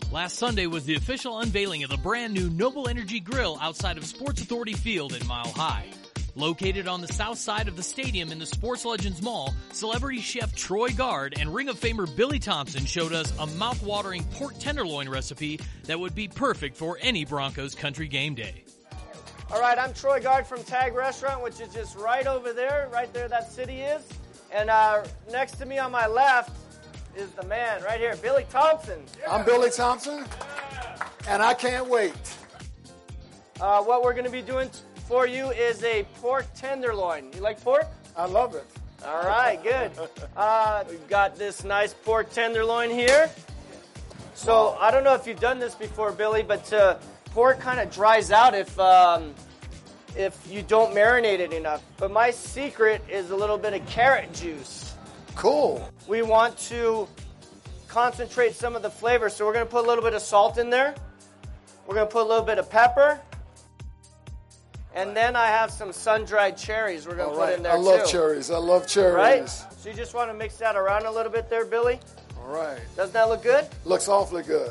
Last Sunday was the official unveiling of the brand new Noble Energy Grill outside of Sports Authority Field in Mile High. Located on the south side of the stadium in the Sports Legends Mall, celebrity chef Troy Guard and Ring of Famer Billy Thompson showed us a mouth-watering pork tenderloin recipe that would be perfect for any Broncos country game day. All right, I'm Troy Guard from Tag Restaurant, which is just right over there, that city is. And next to me on my left is the man right here, Billy Thompson. I'm Billy Thompson, and I can't wait. What we're going to be doing for you is a pork tenderloin. You like pork? I love it. All right, good. We've got this nice pork tenderloin here. So I don't know if you've done this before, Billy, but pork kind of dries out if you don't marinate it enough. But my secret is a little bit of carrot juice. Cool. We want to concentrate some of the flavor, so we're going to put a little bit of salt in there. We're going to put a little bit of pepper. And then I have some sun-dried cherries we're going to put in there, too. I love cherries. Right? So you just want to mix that around a little bit there, Billy? All right. Doesn't that look good? Looks awfully good.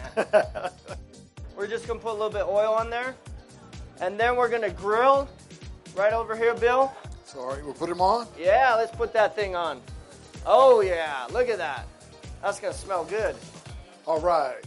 We're just going to put a little bit of oil on there. And then we're going to grill right over here, Bill. Sorry, we'll put them on? Yeah, let's put that thing on. Oh, yeah, look at that. That's going to smell good. All right.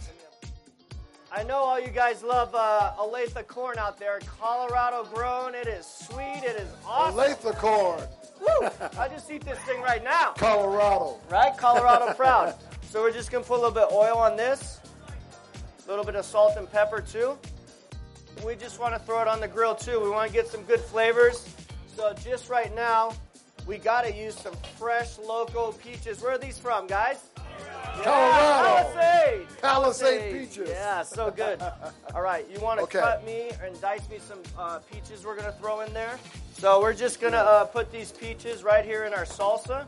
I know all you guys love Olathe corn out there. Colorado grown. It is sweet. It is awesome. Olathe corn. Woo! I just eat this thing right now. Colorado. Right? Colorado proud. So we're just going to put a little bit of oil on this. A little bit of salt and pepper, too. We just want to throw it on the grill, too. We want to get some good flavors. So just right now, we got to use some fresh, local peaches. Where are these from, guys? Colorado. Palisade peaches. Yeah, so good. All right, you want to cut me and dice me some peaches we're going to throw in there. So we're just going to put these peaches right here in our salsa.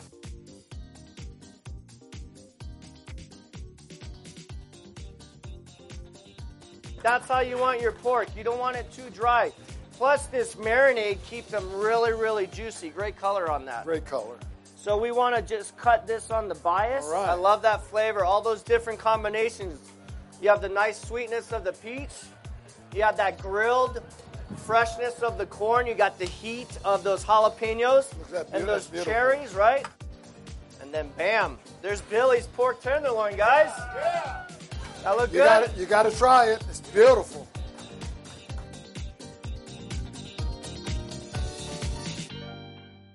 That's how you want your pork. You don't want it too dry. Plus, this marinade keeps them really, really juicy. Great color on that. Great color. So we want to just cut this on the bias. All right. I love that flavor. All those different combinations. You have the nice sweetness of the peach. You have that grilled freshness of the corn. You got the heat of those jalapenos and those cherries, right? And then, bam, there's Billy's pork tenderloin, guys. Yeah. That look good? You got to try it. It's beautiful.